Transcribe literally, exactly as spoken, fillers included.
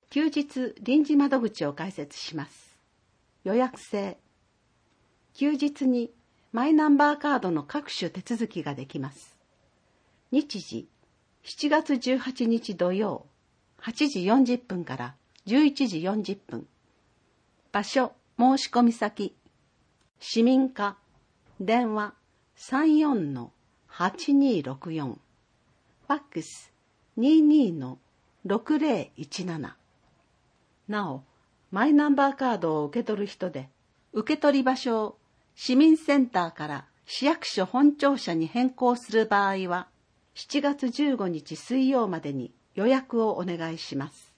休日臨時窓口を開設します。予約制。休日にマイナンバーカードの各種手続きができます。日時、しちがつじゅうはちにち土曜、はちじよんじゅっぷんからじゅういちじよんじゅっぷん。場所、申し込み先、市民課、電話 さんよんのはちにろくよん、ファックス にじゅうにのろくぜろいちなな。なお、マイナンバーカードを受け取る人で、受け取り場所を市民センターから市役所本庁舎に変更する場合は、しちがつじゅうごにち水曜までに予約をお願いします。